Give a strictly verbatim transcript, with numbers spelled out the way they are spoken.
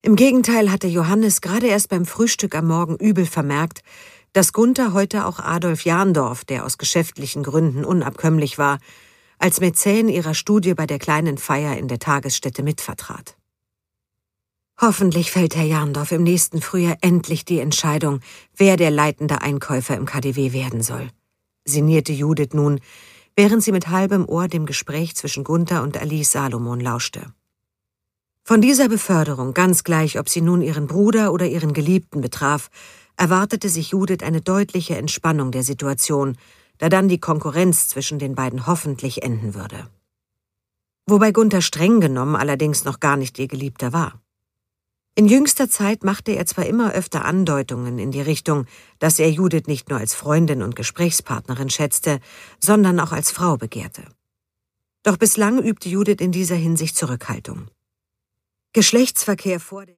Im Gegenteil hatte Johannes gerade erst beim Frühstück am Morgen übel vermerkt, dass Gunther heute auch Adolf Jahndorf, der aus geschäftlichen Gründen unabkömmlich war, als Mäzen ihrer Studie bei der kleinen Feier in der Tagesstätte mitvertrat. Hoffentlich fällt Herr Jahndorf im nächsten Frühjahr endlich die Entscheidung, wer der leitende Einkäufer im K D W werden soll, sinnierte Judith nun, während sie mit halbem Ohr dem Gespräch zwischen Gunther und Alice Salomon lauschte. Von dieser Beförderung, ganz gleich, ob sie nun ihren Bruder oder ihren Geliebten betraf, erwartete sich Judith eine deutliche Entspannung der Situation, da dann die Konkurrenz zwischen den beiden hoffentlich enden würde. Wobei Gunther streng genommen allerdings noch gar nicht ihr Geliebter war. In jüngster Zeit machte er zwar immer öfter Andeutungen in die Richtung, dass er Judith nicht nur als Freundin und Gesprächspartnerin schätzte, sondern auch als Frau begehrte. Doch bislang übte Judith in dieser Hinsicht Zurückhaltung. Geschlechtsverkehr vor